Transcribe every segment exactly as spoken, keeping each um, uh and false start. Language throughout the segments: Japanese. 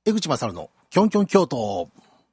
江口勝のキョンキョン京都。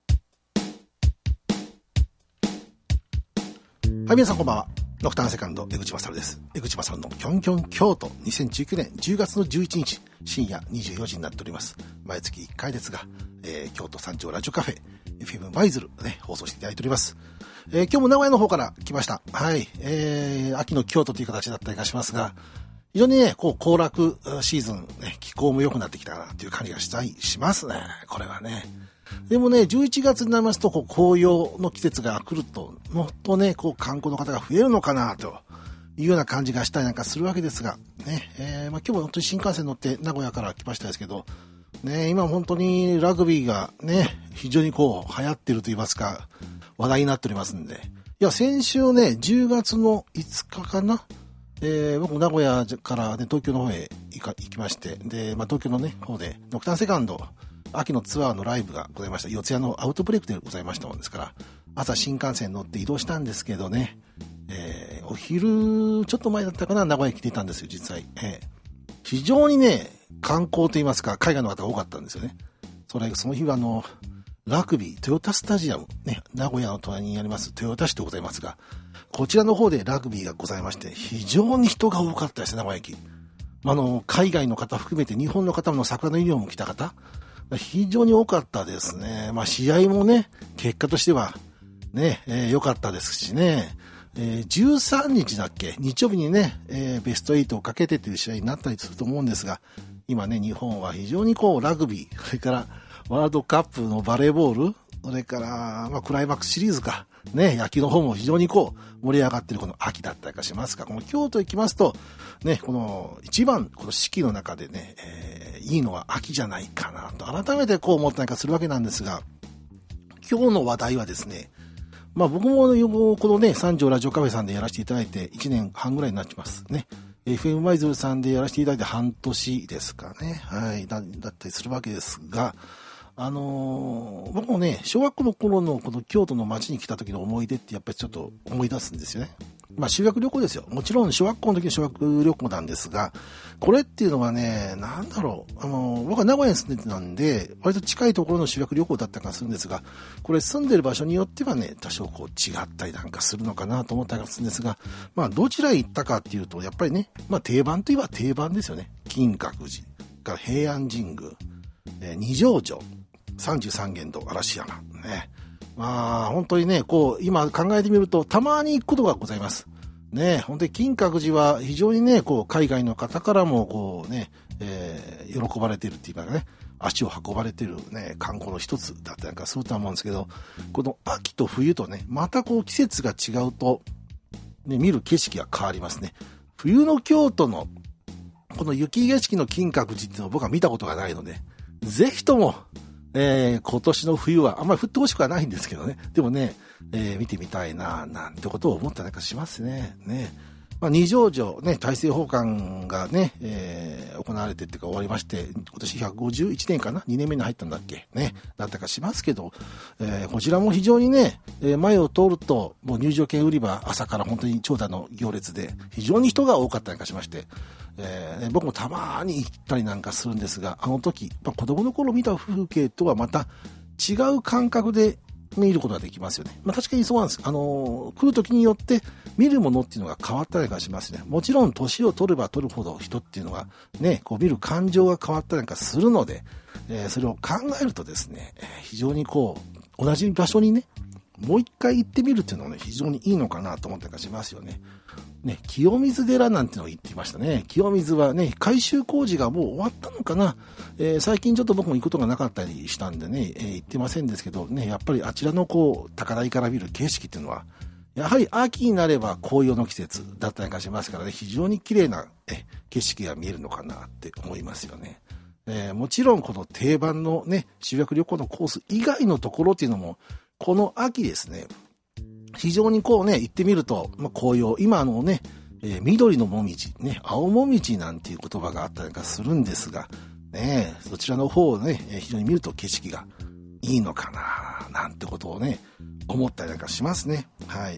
はい、皆さんこんばんは。ノクターンセカンド江口勝です。江口勝のキョンキョン京都、にせんじゅうきゅうねんじゅうがつのじゅういちにち深夜にじゅうよじになっております。毎月いっかいですが、えー、京都三丁ラジオカフェ エフエム 舞鶴ね、放送していただいております。えー、今日も名古屋の方から来ました。はい、えー、秋の京都という形だったりいたしますが、非常にね、こう、行楽シーズン、ね、気候も良くなってきたかなという感じがしたりしますね。これはね。でもね、じゅういちがつになりますと、こう、紅葉の季節が来ると、もっとね、こう、観光の方が増えるのかな、というような感じがしたりなんかするわけですが、ね、えー、まあ今日も本当に新幹線乗って名古屋から来ましたですけど、ね、今本当にラグビーがね、非常にこう、流行ってると言いますか、話題になっておりますんで。いや、先週ね、じゅうがつのいつかかな、えー、僕名古屋からね、東京の方へ行か行きまして、で、まあ、東京のね、方で、ノクターンセカンド、秋のツアーのライブがございました。四谷のアウトブレイクでございましたもんですから、朝新幹線乗って移動したんですけどね、えー、お昼、ちょっと前だったかな、名古屋に来ていたんですよ、実際。えー、非常にね、観光といいますか、海外の方が多かったんですよね。それ、その日はあの、ラグビー、トヨタスタジアム、ね、名古屋の隣にありますトヨタ市でございますが、こちらの方でラグビーがございまして、非常に人が多かったですね、名古屋駅。あの、海外の方含めて日本の方も桜のユニフォーム着た方、非常に多かったですね。まあ、試合もね、結果としては、ね、えー、良かったですしね、えー、じゅうさんにちだっけ、日曜日にね、えー、ベストはちをかけてという試合になったりすると思うんですが、今ね、日本は非常にこう、ラグビー、それから、ワールドカップのバレーボール、それから、まあ、クライマックスシリーズか、ね、野球の方も非常にこう、盛り上がっているこの秋だったりかしますが、この京都行きますと、ね、この一番、この四季の中でね、えー、いいのは秋じゃないかなと、改めてこう思ったりかするわけなんですが、今日の話題はですね、まあ僕もこのね、三条ラジオカフェさんでやらせていただいていちねんはんぐらいになってますね。エフエム 舞鶴さんでやらせていただいて半年ですかね。はい、だ、だったりするわけですが、あのー、僕もね、小学校の頃のこの京都の街に来た時の思い出ってやっぱりちょっと思い出すんですよね。まあ修学旅行ですよ。もちろん小学校の時の修学旅行なんですが、これっていうのはね、なんだろう、あのー、僕は名古屋に住んでてなんで、割と近いところの修学旅行だったりするんですが、これ住んでる場所によってはね、多少こう違ったりなんかするのかなと思ったりするんですが、まあどちらへ行ったかっていうと、やっぱりね、まあ定番といえば定番ですよね。金閣寺、から平安神宮、えー、二条城、三十三間堂、嵐山。ね。まあ、本当にね、こう、今考えてみると、たまに行くことがございます。ね、本当に金閣寺は非常にね、こう、海外の方からも、こうね、えー、喜ばれているっていうかね、足を運ばれているね、観光の一つだったりなんかすると思うんですけど、この秋と冬とね、またこう、季節が違うと、ね、見る景色が変わりますね。冬の京都の、この雪景色の金閣寺っていうのを僕は見たことがないので、ぜひとも、えー、今年の冬はあんまり降ってほしくはないんですけどね。でもね、えー、見てみたいな、なんてことを思ったりなんかしますね。ね。まあ、二条城、ね、大政奉還がね、えー、行われてっていうか終わりまして、今年ひゃくごじゅういちねんかな ?に 年目に入ったんだっけね。だったかしますけど、えー、こちらも非常にね、えー、前を通ると、もう入場券売り場、朝から本当に長蛇の行列で、非常に人が多かったりなんかしまして、えー、僕もたまに行ったりなんかするんですが、あの時、まあ、子供の頃見た風景とはまた違う感覚で見ることができますよね。まあ確かにそうなんです。あのー、来る時によって見るものっていうのが変わったりなんかしますね。もちろん年を取れば取るほど人っていうのがね、こう見る感情が変わったりなんかするので、えー、それを考えるとですね、非常にこう、同じ場所にね、もう一回行ってみるっていうのはね、非常にいいのかなと思ったりなんかしますよね。ね、清水寺なんてのを言っていましたね。清水はね、改修工事がもう終わったのかな。えー、最近ちょっと僕も行くことがなかったりしたんでね、えー、行ってませんですけどね、やっぱりあちらのこう、高台から見る景色っていうのは、やはり秋になれば紅葉の季節だったりなんかしますからね、非常に綺麗なえ景色が見えるのかなって思いますよね。えー、もちろんこの定番のね、修学旅行のコース以外のところっていうのも、この秋ですね、非常にこうね、行ってみると、まあ、紅葉、今あのね、えー、緑のもみじ、ね、青もみじなんていう言葉があったりなんかするんですが、ね、そちらの方をね、非常に見ると景色がいいのかな、なんてことをね、思ったりなんかしますね。はい。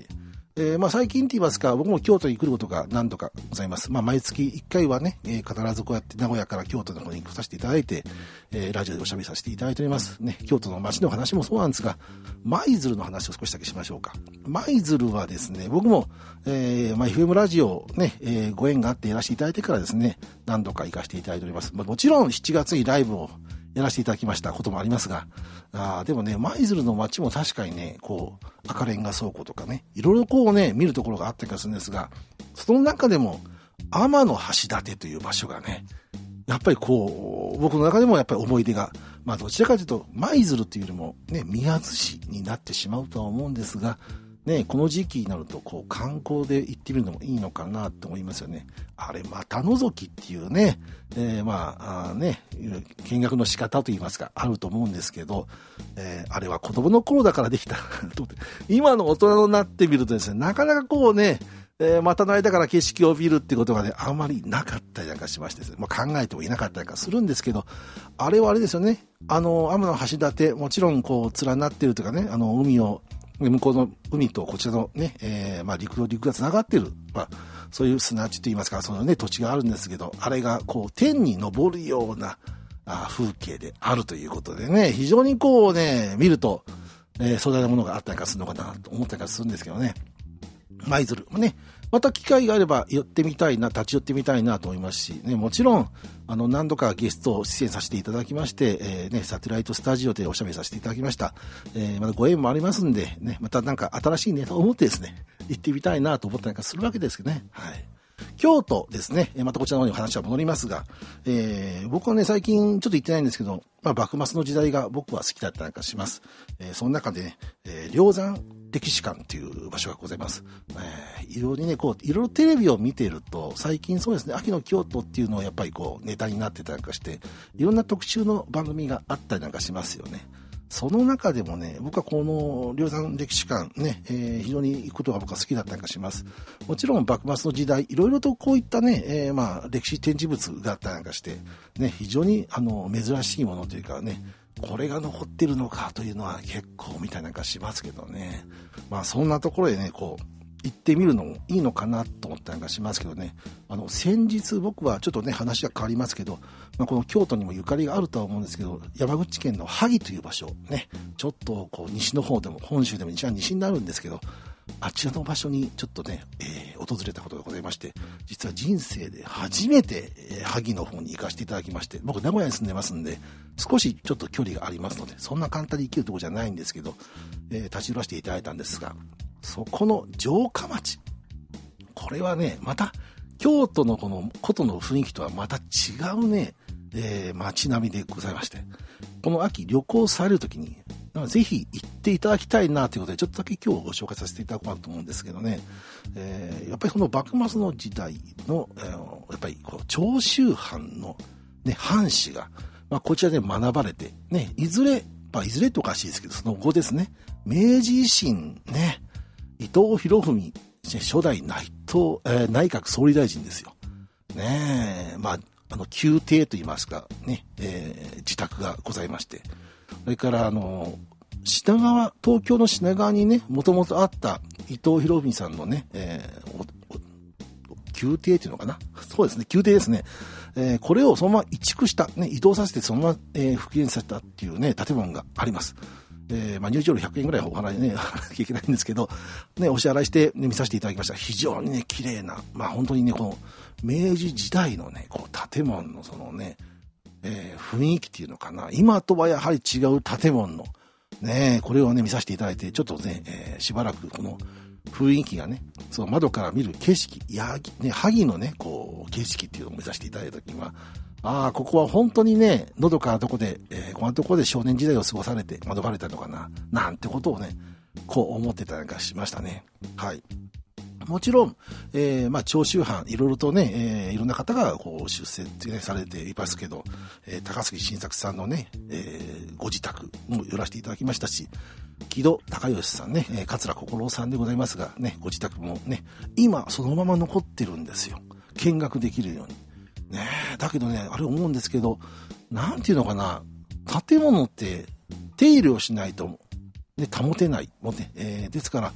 えー、まあ最近と言いますか、僕も京都に来ることが何度かございます。まあ毎月いっかいはね、えー、必ずこうやって名古屋から京都の方に来させていただいて、えー、ラジオでおしゃべりさせていただいております。ね、京都の街の話もそうなんですが、舞鶴の話を少しだけしましょうか。舞鶴はですね、僕も、えー、まあ エフエム ラジオね、えー、ご縁があってやらせていただいてからですね、何度か行かせていただいております。まあもちろんしちがつにライブをやらせていただきましたこともありますが、あでもね、舞鶴の街も確かにね、こう、赤レンガ倉庫とかね、いろいろこうね、見るところがあった気がするんですが、その中でも、天橋立という場所がね、やっぱりこう、僕の中でもやっぱり思い出が、まあどちらかというと、舞鶴というよりもね、宮津市になってしまうとは思うんですが、ね、この時期になるとこう観光で行ってみるのもいいのかなと思いますよね。あれまた覗きっていうね、えー、まあ、あね見学の仕方といいますかあると思うんですけど、えー、あれは子供の頃だからできたと思って今の大人になってみるとですね、なかなかこうね、えー、股の間から景色を見るってことがねあまりなかったりなんかしましてですね、まあ、考えてもいなかったりなんかするんですけど、あれはあれですよね、あの天橋立もちろんこう連なっているというかね、あの海を向こうの海とこちらのね、えー、まあ陸と陸がつながっている、まあそういう砂地といいますか、そのね土地があるんですけど、あれがこう天に昇るようなあ風景であるということでね、非常にこうね見ると、えー、壮大なものがあったりかするのかなと思ったりかするんですけどね。舞鶴もね、また機会があれば寄ってみたいな、立ち寄ってみたいなと思いますし、ね、もちろんあの何度かゲストを出演させていただきまして、えーね、サテライトスタジオでおしゃべりさせていただきました。えー、またご縁もありますんで、ね、またなんか新しいネタを思ってですね、行ってみたいなと思ったりなんかするわけですけどね。はい。京都ですね、またこちらの方にお話は戻りますが、えー、僕はね最近ちょっと行ってないんですけど、まあ、幕末の時代が僕は好きだったりなんかします。えー、その中でね、えー、梁山歴史館という場所がございます。えー、いろいろねこういろいろテレビを見ていると最近そうですね、秋の京都っていうのをやっぱりこうネタになってたりなんかして、いろんな特集の番組があったりなんかしますよね。その中でもね、僕はこの梁山歴史館ね、えー、非常に行くことが僕は好きだったりします。もちろん幕末の時代、いろいろとこういったね、えー、まあ歴史展示物があったりなんかして、ね、非常にあの珍しいものというかね、これが残ってるのかというのは結構見たりなんかしますけどね。まあそんなところでね、こう、行ってみるのもいいのかなと思ったりがしますけどね。あの先日僕はちょっとね話が変わりますけど、まあ、この京都にもゆかりがあるとは思うんですけど、山口県の萩という場所ね、ちょっとこう西の方でも本州でも一番西になるんですけど、あちらの場所にちょっとね、えー、訪れたことがございまして、実は人生で初めて、えー、萩の方に行かせていただきまして、僕名古屋に住んでますんで少しちょっと距離がありますので、そんな簡単に行けるところじゃないんですけど、えー、立ち寄らせていただいたんですが、そこの城下町、これはねまた京都のこの古都の雰囲気とはまた違うね、えー、街並みでございまして、この秋旅行されるときにぜひ行っていただきたいなということで、ちょっとだけ今日ご紹介させていただこうと思うんですけどね、えー、やっぱりこの幕末の時代の、えー、やっぱりこう長州藩の、ね、藩士が、まあ、こちらで学ばれて、ね、いずれ、まあ、いずれっておかしいですけど、その後ですね、明治維新ね、伊藤博文初代内藤、えー、内閣総理大臣ですよ。ねえ、まあ、あの、宮廷といいますか、ね、えー、自宅がございまして、それから、あの、品川、東京の品川にね、もともとあった伊藤博文さんのね、えー、宮廷っていうのかな、そうですね、宮廷ですね。えー、これをそのまま移築した、ね、移動させてそのまま、えー、復元させたっていうね、建物があります。えーまあ、入場料ひゃくえんぐらいお払いね、払わなきゃいけないんですけど、ね、お支払いして、ね、見させていただきました。非常にね、綺麗な、まあ本当にね、この明治時代のね、こう建物のそのね、えー、雰囲気っていうのかな、今とはやはり違う建物の、ね、これをね、見させていただいて、ちょっとね、えー、しばらくこの雰囲気がね、その窓から見る景色、やぎ、ね、萩のね、こう、景色っていうのを見させていただいたときには、ああ、ここは本当にね、のどかなとこで、えー、こんなとこで少年時代を過ごされて学ばれたのかな、なんてことをね、こう思ってたりなんかしましたね。はい。もちろん、えー、まあ、長州藩、いろいろとね、えー、いろんな方がこう出世、ね、されていますけど、えー、高杉晋作さんのね、えー、ご自宅も寄らせていただきましたし、木戸孝允さんね、えー、桂小五郎さんでございますが、ね、ご自宅もね、今そのまま残ってるんですよ。見学できるように。ねえ、だけどね、あれ思うんですけど、なんていうのかな、建物って手入れをしないと、ね、保てないもんね、えー、ですから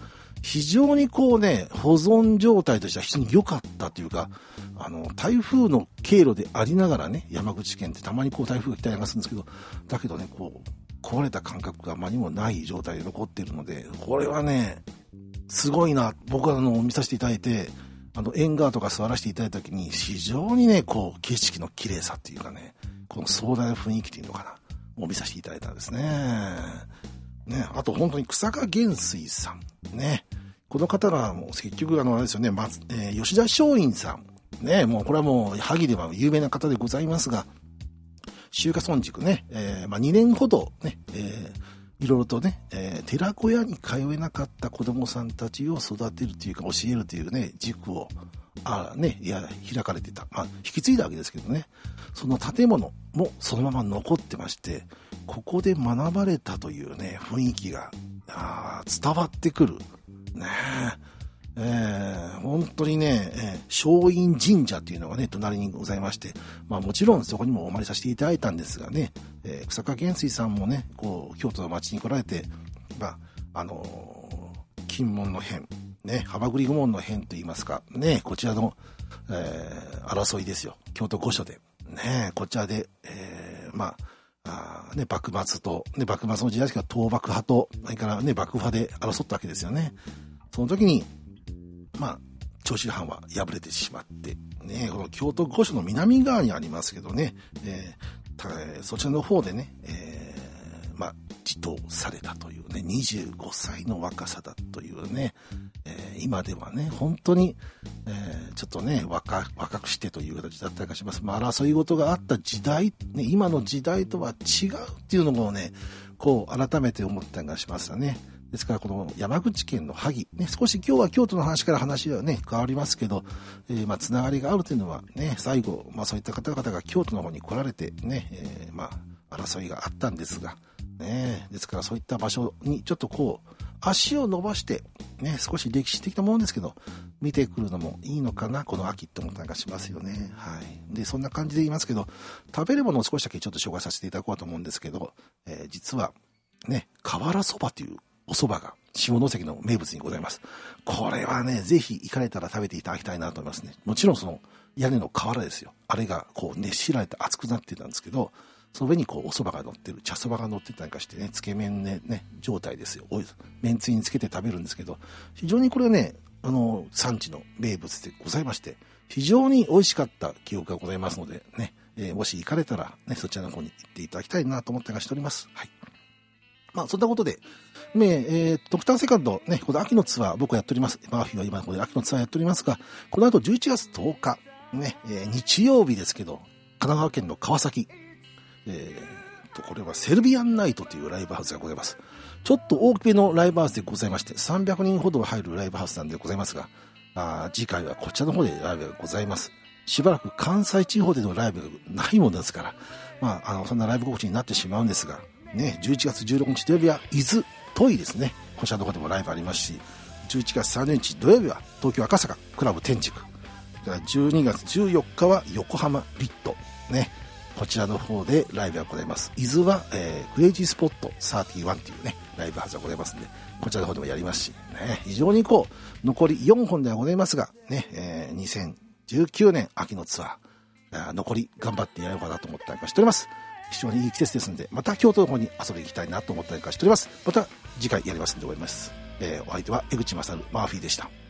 非常にこうね、保存状態としては非常に良かったというか、あの、台風の経路でありながらね、山口県ってたまにこう台風が来たりなんかするんですけど、だけどね、こう、壊れた感覚があまりにもない状態で残っているので、これはね、すごいな。僕はあの、見させていただいて、あの、縁側とか座らせていただいたときに、非常にね、こう、景色の綺麗さっていうかね、この壮大な雰囲気っていうのかな、もう見させていただいたんですね。ね、あと本当に草加元帥さん。ね。この方がもう結局あの、あれですよね、まず、えー、吉田松陰さん。ね、もうこれはもう、萩では有名な方でございますが、秋華村塾ね、えー、まあにねんほどね、えー、いろいろとね、えー、寺子屋に通えなかった子供さんたちを育てるというか教えるというね、塾を、あね、いや、開かれてた。まあ、引き継いだわけですけどね。その建物もそのまま残ってまして、ここで学ばれたというね、雰囲気が、あ伝わってくる。ねえ。えー、本当にね、えー、松陰神社っていうのがね、隣にございまして、まあもちろんそこにもお参りさせていただいたんですがね、えー、草加元帥さんもね、こう、京都の町に来られて、まあ、あのー、金門の変、ね、幅栗御門の変と言いますか、ね、こちらの、えー、争いですよ。京都御所で。ね、こちらで、えー、まあ、あね、幕末と、ね、幕末の時代ですけど、倒幕派と、それからね、幕府派で争ったわけですよね。その時に、まあ、長州藩は敗れてしまって、ね、この京都御所の南側にありますけどね、えー、そちらの方でね、えー、まあ、地頭されたというね、にじゅうごさいの若さだというね、えー、今ではね、本当に、えー、ちょっとね、若、若くしてという形だったりします。まあ、争い事があった時代、ね、今の時代とは違うっていうのもね、こう、改めて思ったりがしますよね。ですからこの山口県の萩、ね、少し今日は京都の話から話はね、変わりますけど、えー、まあ、つながりがあるというのはね、最後、まあそういった方々が京都の方に来られてね、えー、まあ、争いがあったんですが、ね、ですからそういった場所にちょっとこう、足を伸ばして、ね、少し歴史的なものですけど、見てくるのもいいのかな、この秋って思ったりがしますよね。はい。で、そんな感じで言いますけど、食べるものを少しだけちょっと紹介させていただこうと思うんですけど、えー、実は、ね、瓦そばというお蕎麦が下関の名物にございます。これはね、ぜひ行かれたら食べていただきたいなと思いますね。もちろんその屋根の瓦ですよ。あれがこう熱しられて熱くなってたんですけど、その上にこうお蕎麦が乗ってる、茶蕎麦が乗ってたりかしてね、つけ麺ね、ね、状態ですよ。麺つゆにつけて食べるんですけど、非常にこれはね、あの、産地の名物でございまして、非常に美味しかった記憶がございますので、ね、えー、もし行かれたらね、そちらの方に行っていただきたいなと思ったりしております。はい。まあ、そんなことで、ねえー、ドクターセカンド、ね、この秋のツアー、僕はやっております。マーフィーは今、これ秋のツアーやっておりますが、この後じゅういちがつとおか、ね、えー、日曜日ですけど、神奈川県の川崎、えー、と、これはセルビアンナイトというライブハウスがございます。ちょっと大きめのライブハウスでございまして、さんびゃくにんほど入るライブハウスなんでございますが、あ次回はこちらの方でライブがございます。しばらく関西地方でのライブがないものですから、まあ、あの、そんなライブ告知になってしまうんですが、ね、じゅういちがつじゅうろくにち土曜日は伊豆トイですね。こちらの方でもライブありますし、じゅういちがつさんじゅうにち土曜日は東京赤坂クラブ天竺。じゅうにがつじゅうよっかは横浜リット。ね。こちらの方でライブがございます。伊豆は、えー、クレイジースポットさんじゅういちっていうね、ライブハウスがございますんで、こちらの方でもやりますし、ね、非常にこう、残りよんほんではございますが、ね、えー、にせんじゅうきゅうねん秋のツアー、残り頑張ってやろうかなと思ったりしております。非常にいい季節ですので、また京都の方に遊びに行きたいなと思ったりしております。また次回やりますんで思います。えー、お相手は江口勝マーフィーでした。